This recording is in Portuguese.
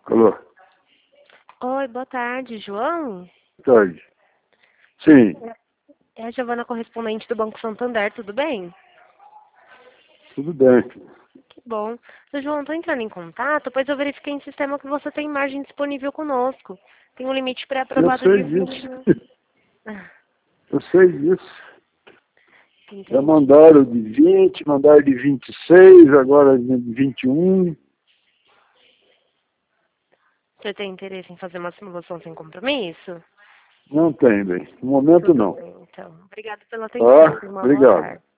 Alô? Oi, boa tarde, João. Boa tarde. Sim, É a Giovana, correspondente do Banco Santander, tudo bem? tudo bem. Que bom. Seu João, estou entrando em contato, pois eu verifiquei em sistema que você tem margem disponível conosco. Tem um limite Eu pré-aprovado sei de 20 disso. mil. Ah, Eu sei disso. Já entendi. mandaram de 20, mandaram de 26, agora de 21. Você tem interesse em fazer uma simulação sem compromisso? Não tem, bem. No momento Tudo não. bem, então. Obrigada pela atenção. Tá? Tenha uma boa Obrigado. tarde.